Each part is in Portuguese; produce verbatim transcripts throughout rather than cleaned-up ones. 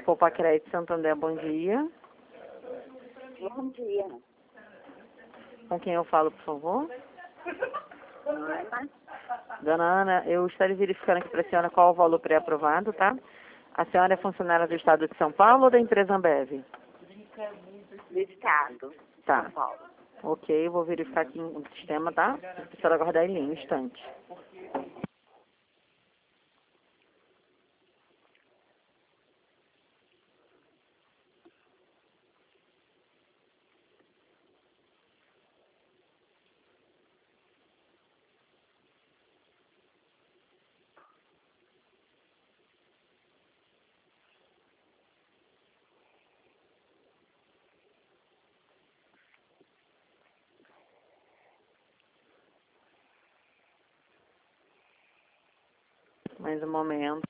Poupa Crédito Santander, bom dia. Bom dia. Com quem eu falo, por favor? Norma. Dona Ana, eu estarei verificando aqui para a senhora qual o valor pré-aprovado, tá? A senhora é funcionária do Estado de São Paulo ou da empresa Ambev? Do Estado. Tá. São Paulo. Ok, eu vou verificar aqui no sistema, tá? A senhora aguardar em linha um instante. Mais um momento.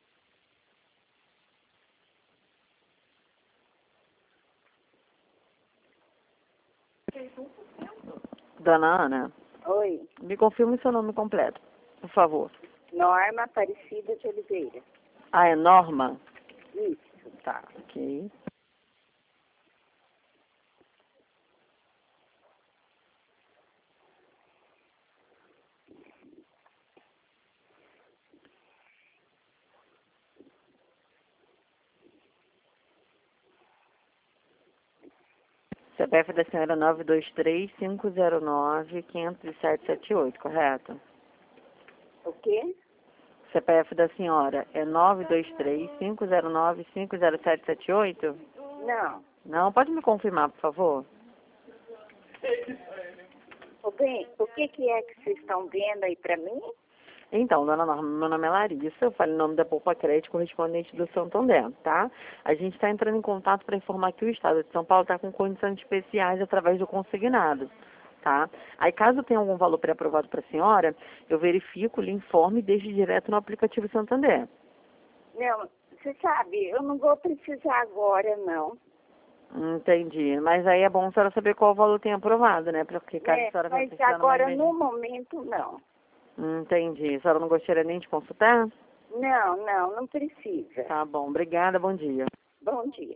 Dona Ana, Oi. me confirme seu nome completo, por favor. Norma Aparecida de Oliveira. Ah, é Norma? Isso. Tá, ok. C P F da senhora nove dois três, cinco zero nove, cinco sete sete oito, correto? O quê? C P F da senhora é nove dois três, cinco zero nove, cinco zero sete sete oito? Não. Não, pode me confirmar, por favor? O, bem, o que, que é que vocês estão vendo aí pra mim? Então, dona Norma, meu nome é Larissa, eu falo em nome da Poupa Crédito, correspondente do Santander, tá? A gente está entrando em contato para informar que o Estado de São Paulo está com condições especiais através do consignado, tá? Aí, caso tenha algum valor pré-aprovado para a senhora, eu verifico, lhe informe e deixo direto no aplicativo Santander. Não, você sabe, eu não vou precisar agora, não. Entendi, mas aí é bom a senhora saber qual valor tem aprovado, né? Porque caso É, a senhora vai mas precisar agora, numa no emergência. momento, não. Entendi. A senhora não gostaria nem de consultar? Não, não, não precisa. Tá bom, obrigada, bom dia. Bom dia.